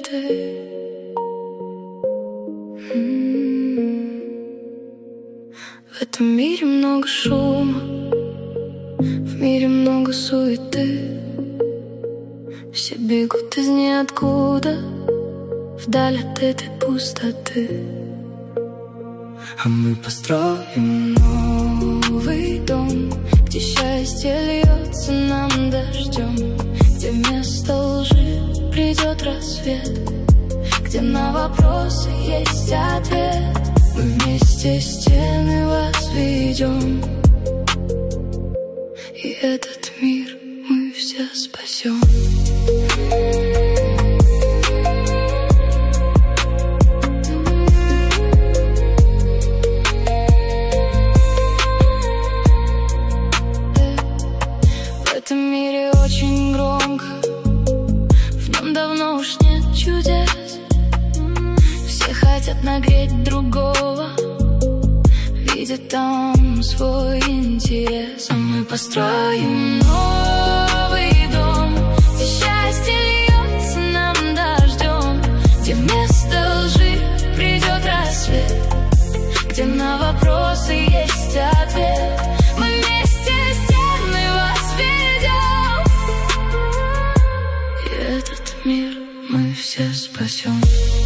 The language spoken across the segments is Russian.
ты. В этом мире много шума, в мире много суеты. Все бегут из ниоткуда, вдаль от этой пустоты. А мы построим новый дом, где счастье льется нам дождем, где вместо лжи придет рассвет, где на вопросы есть ответ. Мы вместе стены возведем, и этот мир мы все спасем. В этом мире очень громко, в нем давно уж нет чудес. Все хотят нагреть другого, видят там свой интерес. А мы построим новый дом, где счастье льется нам дождем, где вместо лжи придет рассвет, где на вопросы есть ответ. Мы вместе стены возведем, и этот мир мы все спасем.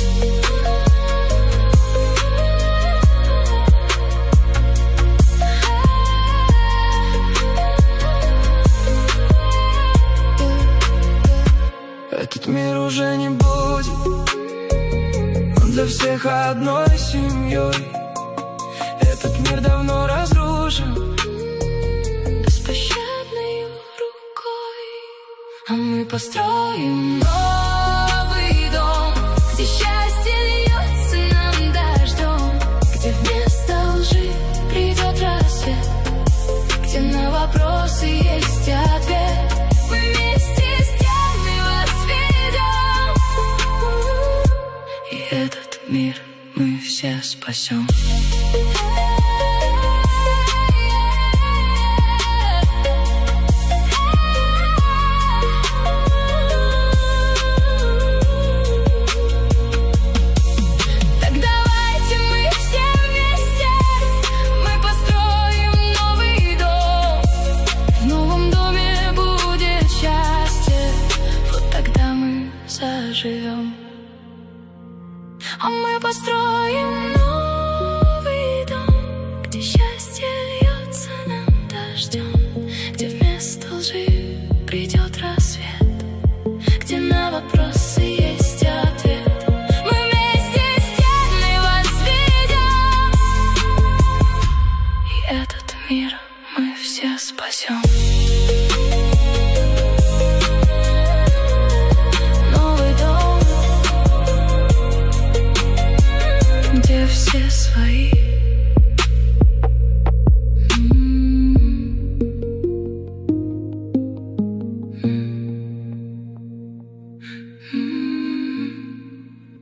Этот мир уже не будет, он для всех одной семьей. Этот мир давно разрушен беспощадной рукой. А мы построим новый дом, где счастье льется нам дождем, где вместо лжи придет рассвет, где на вопросы есть ответ. Мы вместе стены возведем, и этот мир мы все спасем.